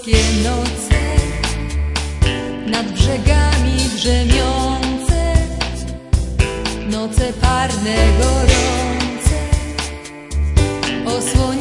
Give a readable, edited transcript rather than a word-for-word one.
polskie noce, nad brzegami drzemiące, noce parne, gorące, o